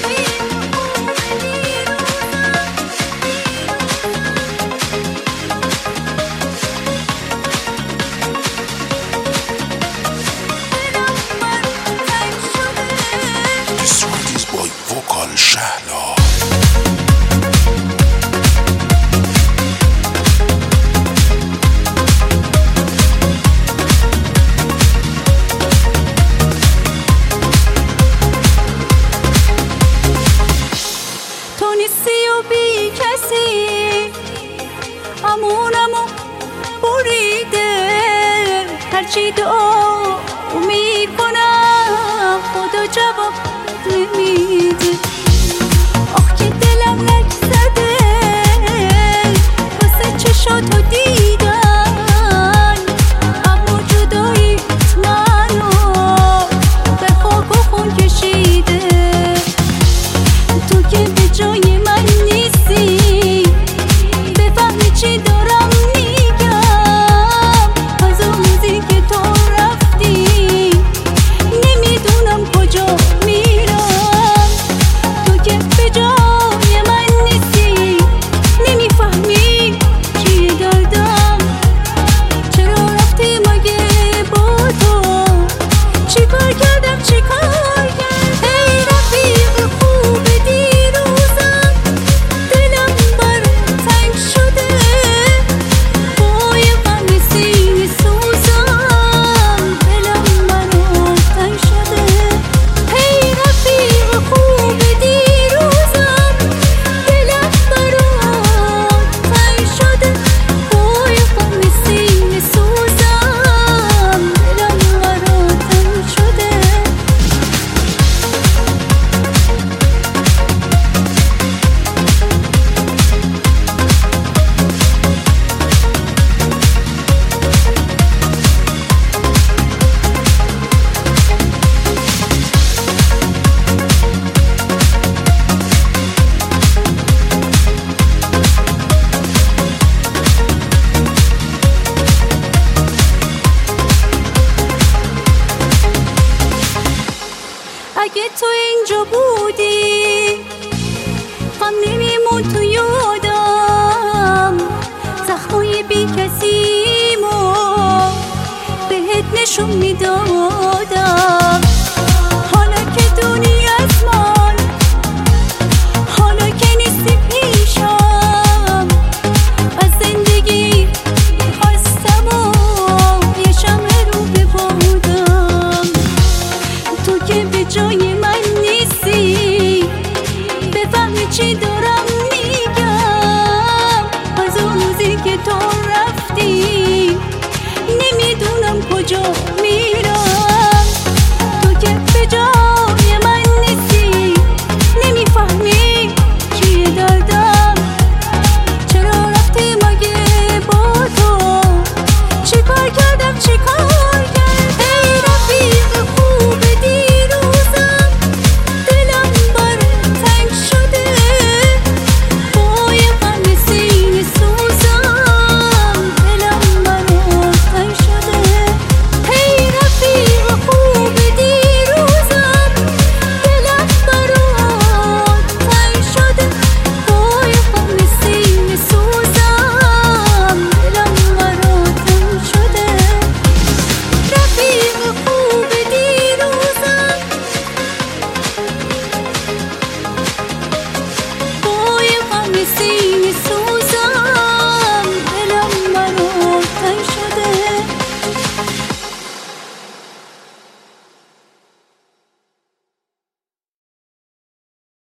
امونمو بریده هرچی دعا میکنم خدا جواب نمیده. آخ که دلم لک زده واسه چشاتو دیدن، اما جدایی منو به خاک و خون کشیده. تو که به جای من نیستی بفهمی چی دارم میگم. از اون روزی که تو رفتی نمیدونم کجا میرم. تو که به جای من نیستی نمیفهمی چی دردم. چرا رفتی مگه با تو؟ چی کار کردم چی کار کردم؟ ای رفیق خوب دیروزم، دلم برات تنگ شده. با یه غم سینه سوزم، دلم برات تنگ شده. ای رفیق خوب دیروزم، دلم برات تنگ شده. با یه غم سینه سوزم، دلم برات تنگ شده. اگه تو اینجا بودی غم نمیمون تو یادم. زخمای بی کسیمو بهت نشون میدادم. حالا که دنیا از من، حالا که نیستی پیشم، از زندگی خواستم و یه شمع رو ببودم. تو که به جای